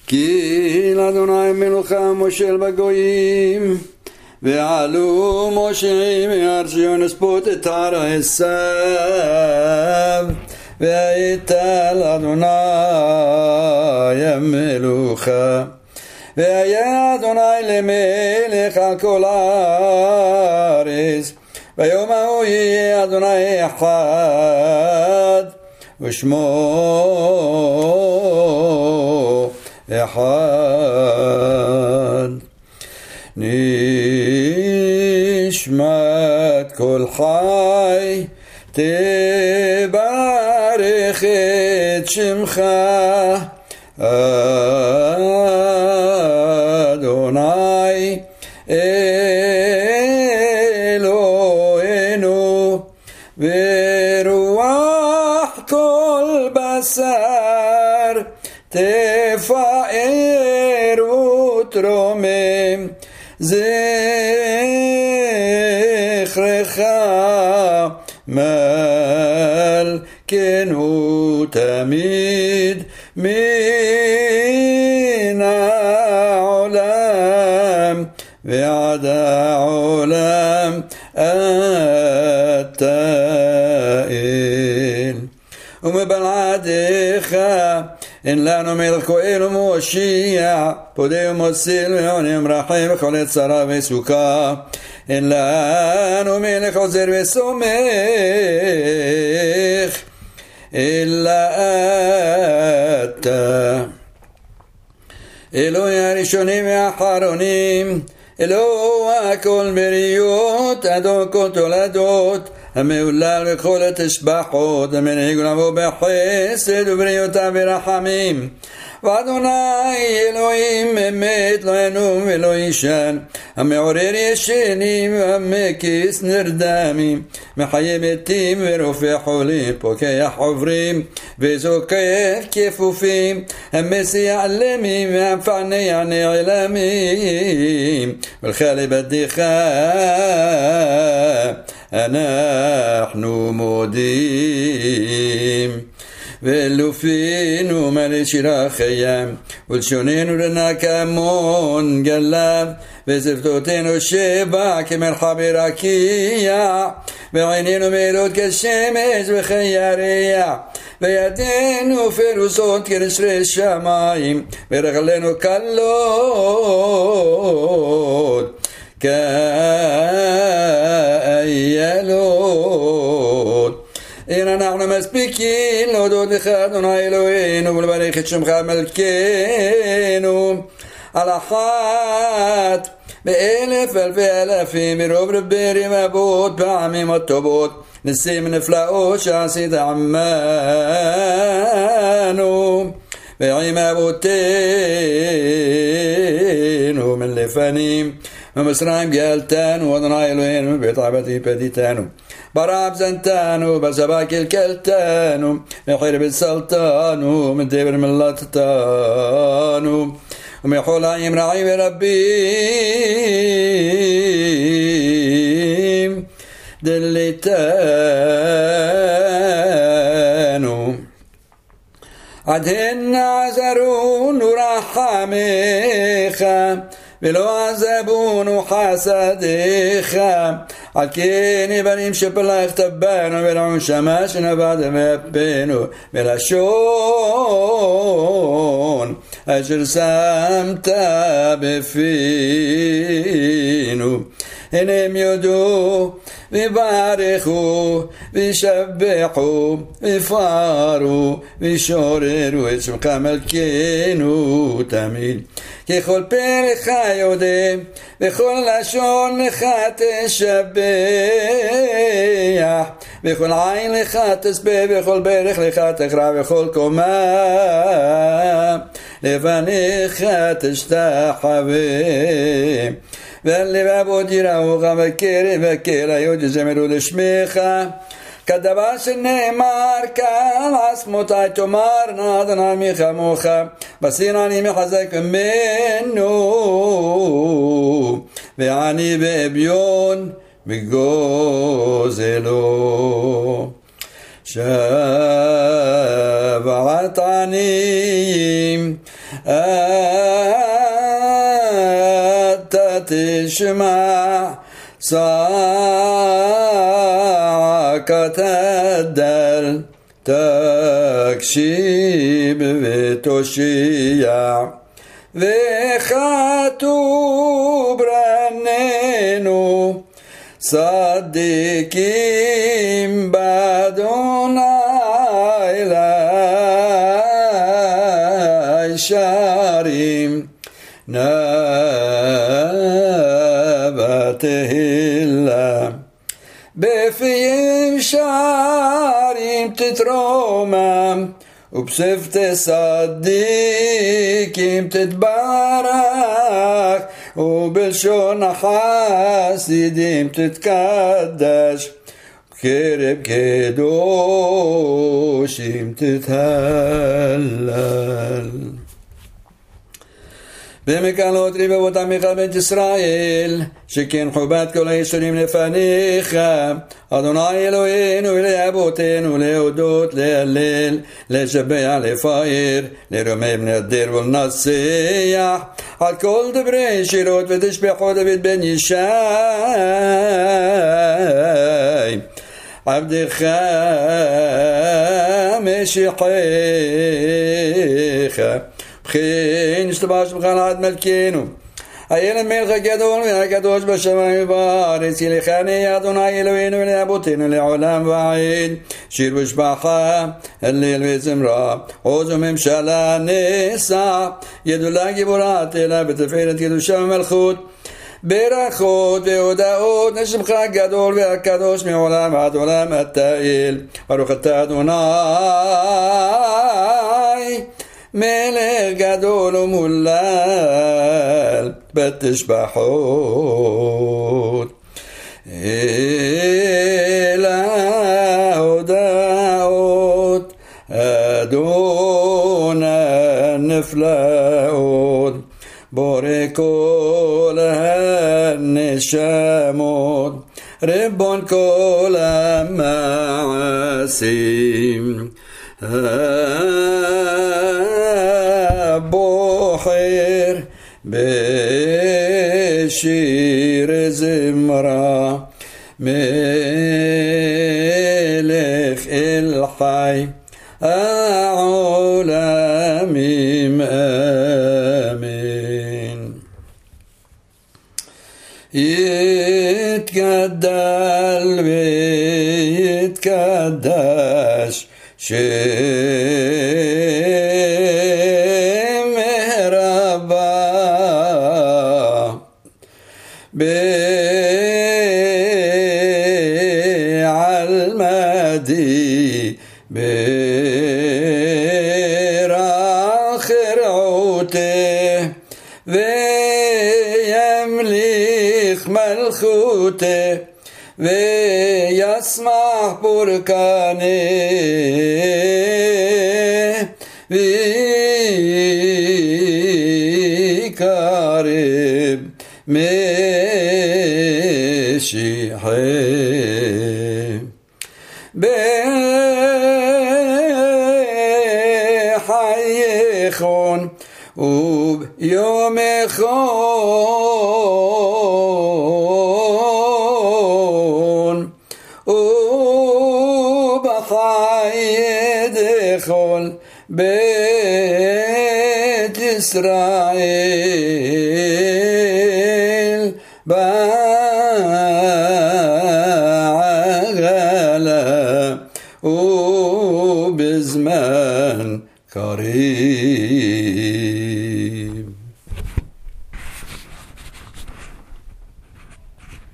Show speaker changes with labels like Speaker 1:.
Speaker 1: כי לאדוני מלוכה מושל בגויים, ועלו מושעים מהר ציון לספות את הר עשיו, והייתה לאדוני המלוכה, והיה אדוני למלך על כל הארץ, ביום ההוא יהיה אדוני אחד, ושמו אחד. נשמת כל חי תברך את שמך, אדוני אלוהינו, ורוח כל בשר תפאר ותרומם, זכרך מלכנו תמיד מן העולם ועד העולם אתה אל. ומבלעדיך אין לנו מלך כהן ומושיע, פודה ומציל ועונם רחם וכל צרה וסוכה. אין לנו מלך עוזר וסומך אלא אתה, אלוהי הראשונים והאחרונים, אלוה הכל בריות, אדון כל תולדות, המהולל וכל התשבחות, המנהיג ולבוא בחסד ובריאותה ורחמים. ואדוני אלוהים אמת לא ינום ולא ישן, המעורר ישנים והמקיס נרדמים, מחיה מתים ורופא חולים, פוקח עוברים וזוקף כפופים, המסיע למים והמפענע נעלמים, ולך לבדיך אנחנו מודים. ולופינו מלא שירה חיים, ולשוננו לנקמון גלב, ושפתותינו שבע כמרחבי רקיע, ועינינו מאירות כשמש וכירח, וידינו פרוסות כנשרי שמיים, ורגלינו קלות כאיילות. אין אנחנו מספיקים להודות לך אדוני אלוהינו ולברך את שמך מלכנו על אחת באלף אלפי אלפים מרוב רבי רבבות פעמים הטובות ניסים נפלאות שעשית עמנו ועם אבותינו מן לפנים ומצרים גאלתנו אדוני אלוהינו מבית עבדי פדיתנו براب زنتانو بسبا كلكلتانو محير بالسلطانو من دبر من لطتانو ومحول عيم رعي بربي دلتانو عدهن عزرون ورحميخا ולא עזבונו חסדיך, על כן בנים שפלחת בנו ולעון שמה שנבד מפינו ולשון אשר שמת בפינו. הם יודו וברכו ושבחו ופארו ושוררו את שמך מלכנו תמיד. ככל פרח יודע וכל לשון לך תשבח, וכל עין לך תסבח, וכל ברך לך תקרא, וכל קומה לפניך תשתחווה. והלבבות יראוך וקרב וקריות יזמרו לשמך, כדבר שנאמר כאן עצמותי תאמרנה אדוני מי כמוך, בסיר אני מחזק ממנו ועני באביון בגוזלו. שבעת עניים أنت تشمع صاعك تدل تكشيب وتوشيع وخطوب رننو صديقين بعدنا إلى شاريم نبته الله بفيم شاريم تترومم وبصفت صديقين تتبارك وبلشون حاسدين تتكدش بكرب كدوشيم تتهلل במקלות רבבות עמך בית ישראל, שכן חובת כל הישורים לפניך, אדוני אלוהינו ולאבותינו להודות, להלל, לשבח, לפאר, לרומם, להדר ולנצח, על כל דברי שירות ותשבחו דוד בן ישי, עבדך משיחך, בכן נשתבח שמך לעד מלכנו הילד מלך הגדול והקדוש בשמיים ובארץ ילכני אדוני אלוהינו ולאבותינו לעולם ועד שיר ושבחה הלל וזמרה עוז וממשלה נשא ידולה גיבורה תהילה בתפארת קדושה ומלכות ברכות והודאות לשמך הגדול והקדוש מעולם עד עולם אתה אל ברוך אתה אדוני מלך גדול ומולל בתשבחות אל ההודעות אדון הנפלאות בורא כל הנשמות ריבון כל המעשים בוחר בשיר זמרה מלך אל חי העולמים אמן יתגדל ויתקדש שם רבה בעלמדי ברח רעותה וימליך מלכותה וישמח פורקנה ויקרב משיחה בחייכון וביומכון ובחיידכון בית ישראל בעגלה ובזמן קריב